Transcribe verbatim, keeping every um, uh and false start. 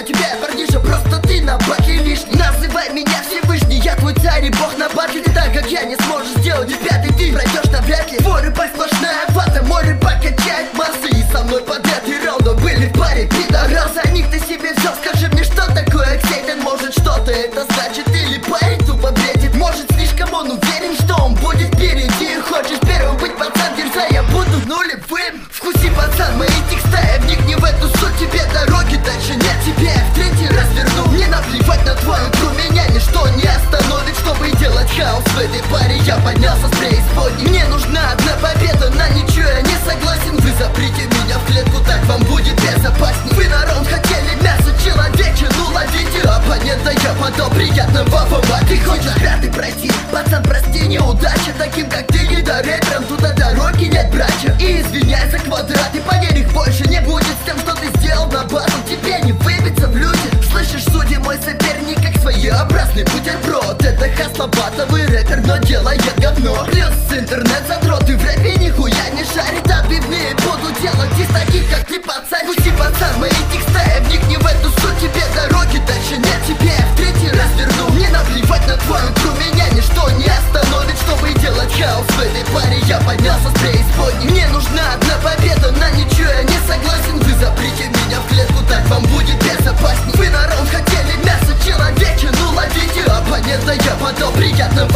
знаю тебя, парниша, просто ты на баке лишний. Называй меня Всевышний, я твой царь и бог на батле. Так как я не сможешь сделать и пятый, ты пройдешь навряд ли. Твой рыбак сплошная вата, мой рыбак качает массы. И со мной под этой раундом были в паре пидорасы. За них ты себе взял, скажи мне, что такое Ксейтон. Может что-то это значит, или парень тупо бредит. Может слишком он уверен, что он будет впереди. Хочешь первым быть, пацан, дерзай, я буду нулевым. Вкуси, пацан, мои текста, я вникни в эту суть. Тебе дороги дальше нет, тебе я в третий раз верну. Мне наплевать на твою игру, меня ничто не остановит. Чтобы делать хаос в этой паре, я поднялся с преисподней. Мне нужна одна победа, на ничего я не согласен. Вы заприте меня в клетку, так вам будет безопасней. Вы на раунд хотели мясо, человече, ну ловите оппонента, я подал приятного фома. Ты хочешь пятый пройти, пацан, прости, неудача. Таким как ты не до рэпером, туда дороги нет, братья. И извиняй за квадрат, и поверь, их больше не будет. С тем, что ты сделал на батл, тебе не выбиться в люди. Слышишь, судьи, мой соперник как своеобразный бутерброд. Это хаслобатовый рэпер, но делает говно. Плюс интернет задроты в рэпе нихуя не шарит. Отбивные буду делать из таких, как ты, пацан. Пусти, пацан, мои текста, я вникни в эту суть. Тебе дороги дальше нет, тебе я в третий раз верну. Мне наплевать на твою игру, меня ничто не остановит. Чтобы делать хаос в этой паре, я поднялся с преисподней. Мне нужна одна победа, на ничего я не согласен. Вы заприте меня в клетку, так вам будет безопасней. Вы на раунд хотели мясо, человече, ну ловите оппонента, я подал приятного